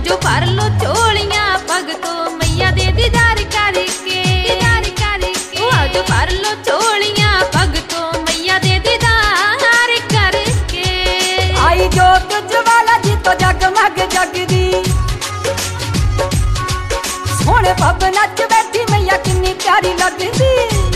आजो भर लो झोलियां भगतों मैया दे दीदार करके, आजो भर लो झोलियां भगतों मैया दे दीदार करके। आई जोत ज्वाला जी तो जगमग जगदी, सोने भवन च बैठी मैया किन्नी प्यारी लगदी।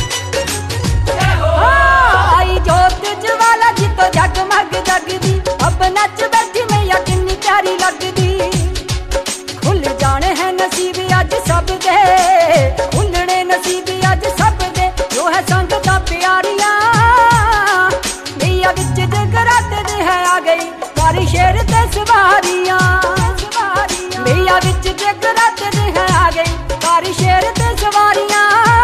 आई जोत ज्वाला जी तो जगमग जगदी, भवन च बैठी मैया किन्नी प्यारी लगदी। खुल जाने हैं नसीब अज सब दे, खुलने नसीब अज सब दे, जो है संगतां प्यारियां मैया विच जगराते दे है आ गई कारी शेर ते सवारियां। मैया विच जगराते दे है आ गई कारी शेर ते सवारियां।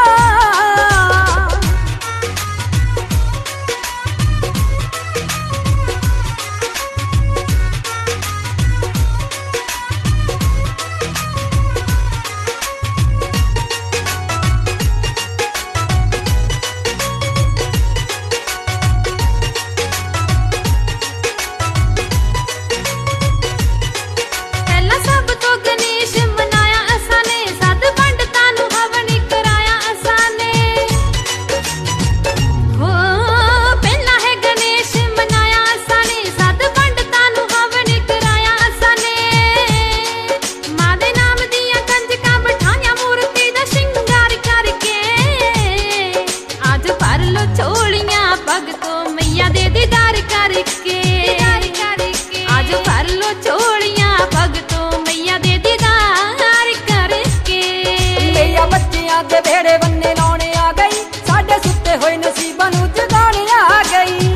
भगतों मैया दे दीदार करके, आजो भर लो झोलियां भगतों मैया दे दीदार करके। मैया बच्चियां दे बेड़े बन्ने लाने आ गई, साडे सुते होए नसीबां नूं जगाने आ गई।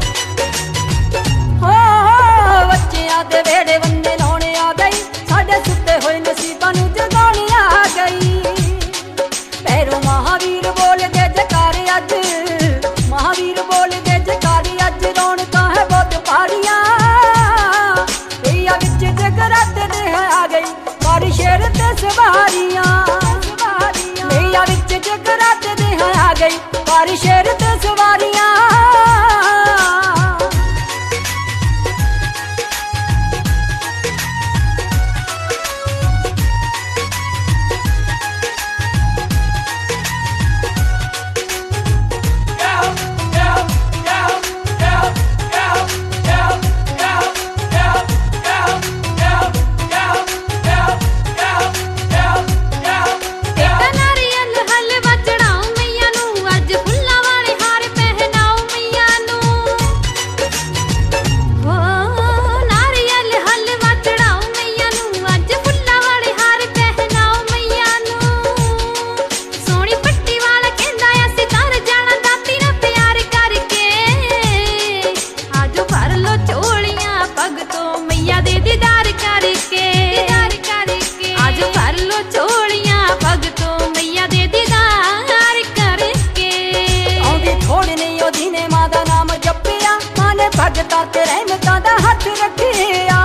हो बच्चियां दे बेड़े बन्ने लाने आ गई, साडे सुते होए नसीबां नूं जगाने आ गई। भैरो महावीर बोल दे जकारे अज, महावीर बोल दे जकारे अज, रौनकां है बहुत भारियां। मैया विच जगराते दे है आ गई कारी शेर ते सवारियां। मैया विच जगराते दे है आ गई कारी शेर ते सवारियां। भगतों मैया दे दीदार करके, आजो भर लो झोलियां भगतों मैया दे दीदार करके। आउंदी थोड़ नहीं ओदी ने मां दा नाम जपिया, मां ने भगतां ते रहमतां दा हथ रखिया।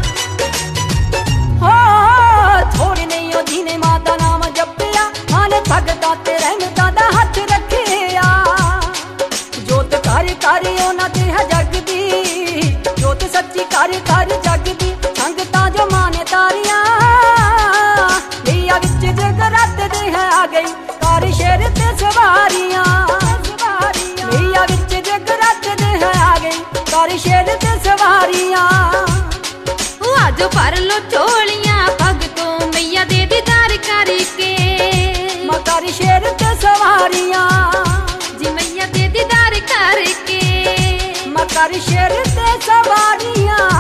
हो थोड़ नहीं ओदी ने मां दा नाम जपिया, मां ने भगतां ते रहमतां दा हथ रखिया। जोत कर कर ओना ते है जगदी, जोत सच्ची कर कर जगदी, संगतां जो माने तारियां। मैया विच जगराते दे है आ गई कारी शेर ते सवारियां। मैया विच जगराते दे है आ गई कारी शेर ते सवारियां। आजो भर लो झोलियां भगतों मैया दे दीदार करके, मां कारी शेर ते सवारियां। जी मैया दे दीदार करके, मां कारी शेर ते सवारियां।